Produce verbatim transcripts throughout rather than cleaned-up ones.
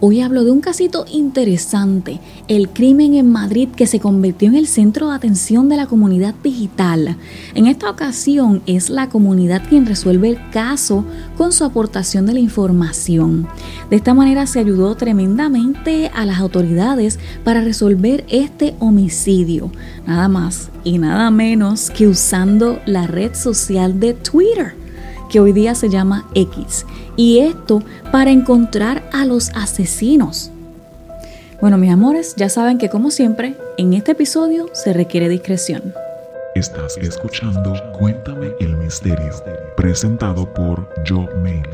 Hoy hablo de un casito interesante, el crimen en Madrid que se convirtió en el centro de atención de la comunidad digital. En esta ocasión es la comunidad quien resuelve el caso con su aportación de la información. De esta manera se ayudó tremendamente a las autoridades para resolver este homicidio, nada más y nada menos que usando la red social de Twitter, que hoy día se llama X, y esto para encontrar a los asesinos. Bueno, mis amores, ya saben que como siempre, en este episodio se requiere discreción. Estás escuchando Cuéntame el Misterio, presentado por Jo Mailey.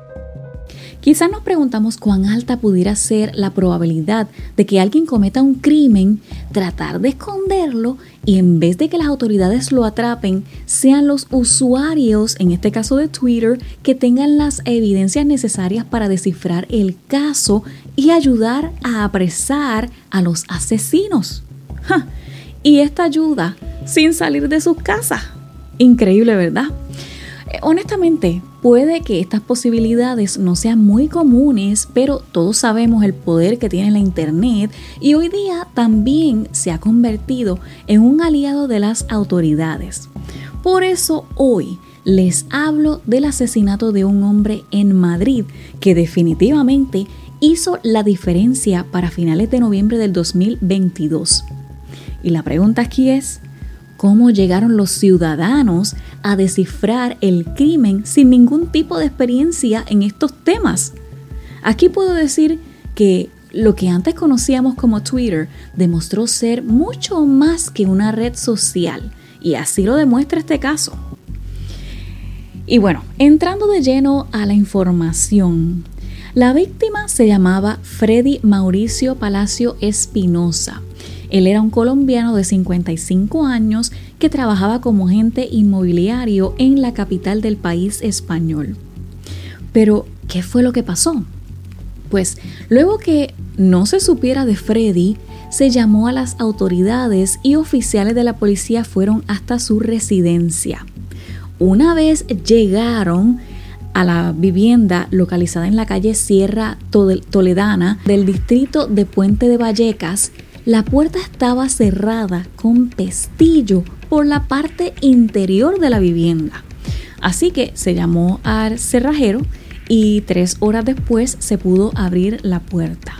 Quizás nos preguntamos cuán alta pudiera ser la probabilidad de que alguien cometa un crimen, tratar de esconderlo y en vez de que las autoridades lo atrapen, sean los usuarios, en este caso de Twitter, que tengan las evidencias necesarias para descifrar el caso y ayudar a apresar a los asesinos. ¡Ja! Y esta ayuda sin salir de sus casas. Increíble, ¿verdad? Honestamente, puede que estas posibilidades no sean muy comunes, pero todos sabemos el poder que tiene la internet y hoy día también se ha convertido en un aliado de las autoridades. Por eso hoy les hablo del asesinato de un hombre en Madrid que definitivamente hizo la diferencia para finales de noviembre del dos mil veintidós. Y la pregunta aquí es, ¿cómo llegaron los ciudadanos a descifrar el crimen sin ningún tipo de experiencia en estos temas? Aquí puedo decir que lo que antes conocíamos como Twitter demostró ser mucho más que una red social, y así lo demuestra este caso. Y bueno, entrando de lleno a la información, la víctima se llamaba Freddy Mauricio Palacio Espinosa. Él era un colombiano de cincuenta y cinco años que trabajaba como agente inmobiliario en la capital del país español. Pero, ¿qué fue lo que pasó? Pues, luego que no se supiera de Freddy, se llamó a las autoridades y oficiales de la policía fueron hasta su residencia. Una vez llegaron a la vivienda localizada en la calle Sierra Toledana del distrito de Puente de Vallecas, la puerta estaba cerrada con pestillo por la parte interior de la vivienda. Así que se llamó al cerrajero y tres horas después se pudo abrir la puerta.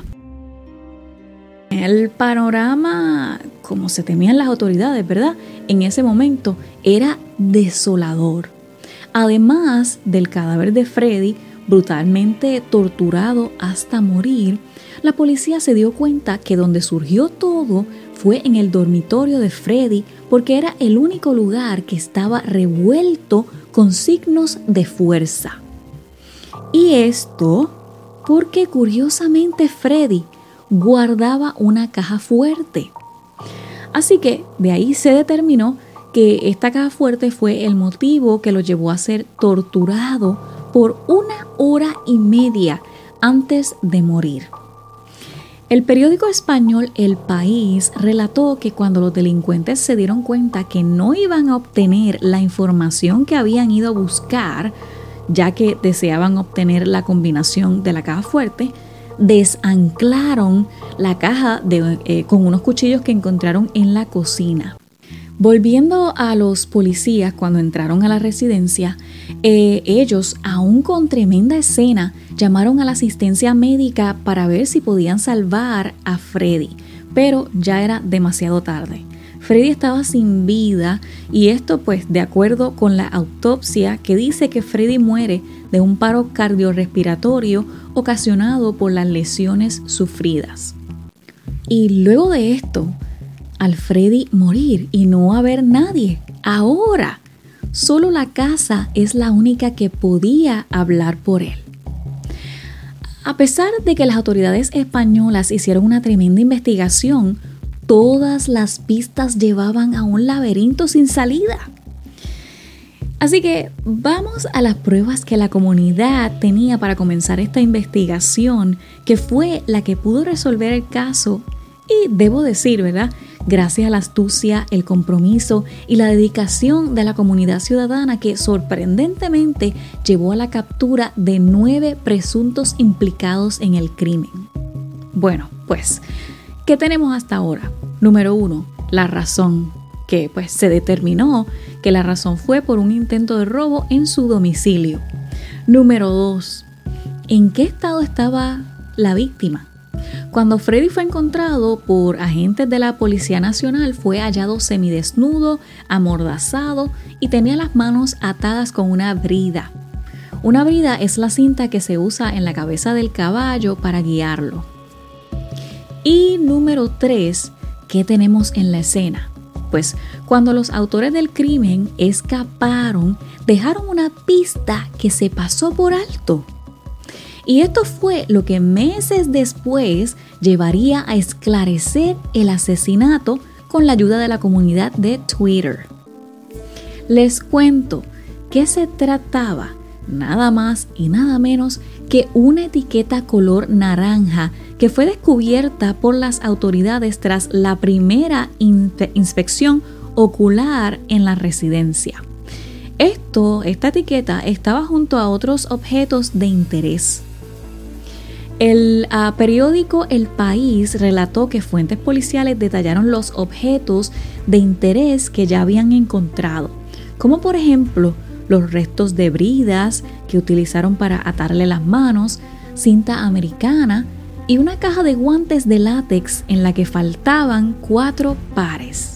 El panorama, como se temían las autoridades, ¿verdad? En ese momento era desolador. Además del cadáver de Freddy, brutalmente torturado hasta morir, la policía se dio cuenta que donde surgió todo fue en el dormitorio de Freddy porque era el único lugar que estaba revuelto con signos de fuerza. Y esto porque curiosamente Freddy guardaba una caja fuerte. Así que de ahí se determinó que esta caja fuerte fue el motivo que lo llevó a ser torturado por una hora y media antes de morir. El periódico español El País relató que cuando los delincuentes se dieron cuenta que no iban a obtener la información que habían ido a buscar, ya que deseaban obtener la combinación de la caja fuerte, desanclaron la caja de, eh, con unos cuchillos que encontraron en la cocina. Volviendo a los policías cuando entraron a la residencia, eh, ellos, aún con tremenda escena, llamaron a la asistencia médica para ver si podían salvar a Freddy, pero ya era demasiado tarde. Freddy estaba sin vida y esto pues de acuerdo con la autopsia que dice que Freddy muere de un paro cardiorrespiratorio ocasionado por las lesiones sufridas. Y luego de esto, al Freddy morir y no haber nadie, ahora solo la casa es la única que podía hablar por él. A pesar de que las autoridades españolas hicieron una tremenda investigación, todas las pistas llevaban a un laberinto sin salida. Así que vamos a las pruebas que la comunidad tenía para comenzar esta investigación, que fue la que pudo resolver el caso Y debo decir, ¿verdad? Gracias a la astucia, el compromiso y la dedicación de la comunidad ciudadana que sorprendentemente llevó a la captura de nueve presuntos implicados en el crimen. Bueno, pues, ¿qué tenemos hasta ahora? Número uno, la razón, que pues se determinó que la razón fue por un intento de robo en su domicilio. Número dos, ¿en qué estado estaba la víctima? Cuando Freddy fue encontrado por agentes de la Policía Nacional, fue hallado semidesnudo, amordazado y tenía las manos atadas con una brida. Una brida es la cinta que se usa en la cabeza del caballo para guiarlo. Y número tres, ¿qué tenemos en la escena? Pues cuando los autores del crimen escaparon, dejaron una pista que se pasó por alto. Y esto fue lo que meses después llevaría a esclarecer el asesinato con la ayuda de la comunidad de Twitter. Les cuento que se trataba nada más y nada menos que una etiqueta color naranja que fue descubierta por las autoridades tras la primera inspe- inspección ocular en la residencia. Esto, esta etiqueta estaba junto a otros objetos de interés. El uh, periódico El País relató que fuentes policiales detallaron los objetos de interés que ya habían encontrado, como por ejemplo los restos de bridas que utilizaron para atarle las manos, cinta americana y una caja de guantes de látex en la que faltaban cuatro pares.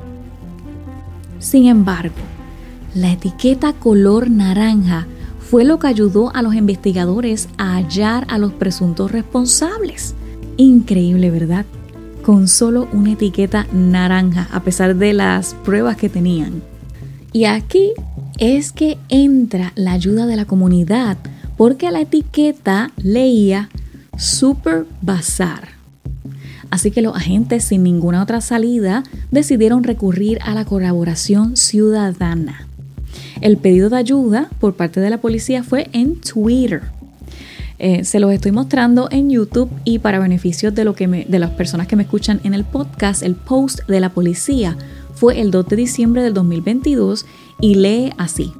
Sin embargo, la etiqueta color naranja fue lo que ayudó a los investigadores a hallar a los presuntos responsables. Increíble, ¿verdad? Con solo una etiqueta naranja, a pesar de las pruebas que tenían. Y aquí es que entra la ayuda de la comunidad, porque la etiqueta leía Super Bazar. Así que los agentes, sin ninguna otra salida, decidieron recurrir a la colaboración ciudadana. El pedido de ayuda por parte de la policía fue en Twitter. Eh, se los estoy mostrando en YouTube y para beneficio de, lo que me, de las personas que me escuchan en el podcast, el post de la policía fue el dos de diciembre del dos mil veintidós y lee así.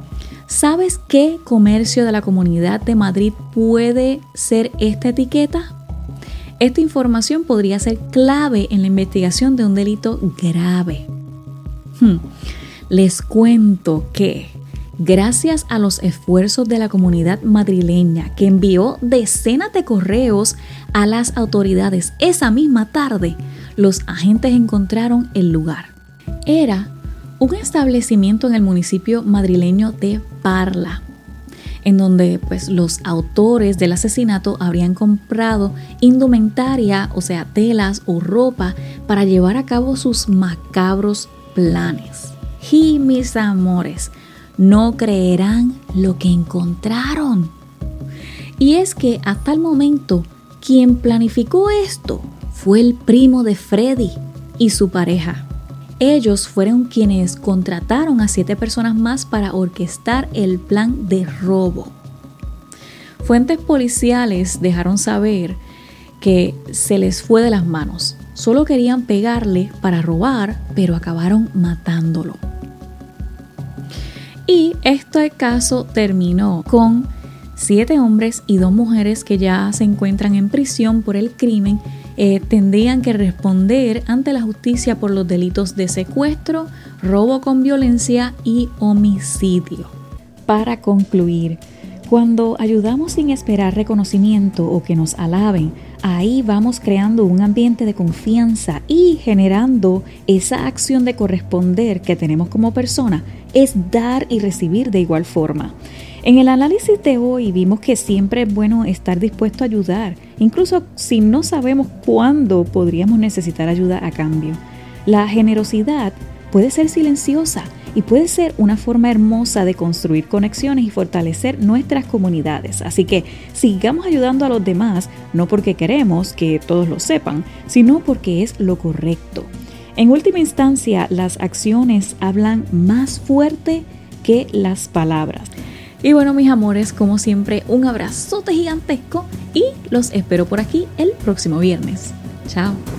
¿Sabes qué comercio de la Comunidad de Madrid puede ser esta etiqueta? Esta información podría ser clave en la investigación de un delito grave. Hmm. Les cuento que, gracias a los esfuerzos de la comunidad madrileña que envió decenas de correos a las autoridades esa misma tarde, los agentes encontraron el lugar. Era un establecimiento en el municipio madrileño de Parla, en donde pues, los autores del asesinato habrían comprado indumentaria, o sea, telas o ropa para llevar a cabo sus macabros planes. Y mis amores, no creerán lo que encontraron. Y es que hasta el momento, quien planificó esto fue el primo de Freddy y su pareja. Ellos fueron quienes contrataron a siete personas más para orquestar el plan de robo. Fuentes policiales dejaron saber que se les fue de las manos. Solo querían pegarle para robar, pero acabaron matándolo. Y este caso terminó con siete hombres y dos mujeres que ya se encuentran en prisión por el crimen. Eh, tendrían que responder ante la justicia por los delitos de secuestro, robo con violencia y homicidio. Para concluir, cuando ayudamos sin esperar reconocimiento o que nos alaben, ahí vamos creando un ambiente de confianza y generando esa acción de corresponder que tenemos como persona, es dar y recibir de igual forma. En el análisis de hoy vimos que siempre es bueno estar dispuesto a ayudar, incluso si no sabemos cuándo podríamos necesitar ayuda a cambio. La generosidad puede ser silenciosa y puede ser una forma hermosa de construir conexiones y fortalecer nuestras comunidades. Así que sigamos ayudando a los demás, no porque queremos que todos lo sepan, sino porque es lo correcto. En última instancia, las acciones hablan más fuerte que las palabras. Y bueno, mis amores, como siempre, un abrazote gigantesco y los espero por aquí el próximo viernes. Chao.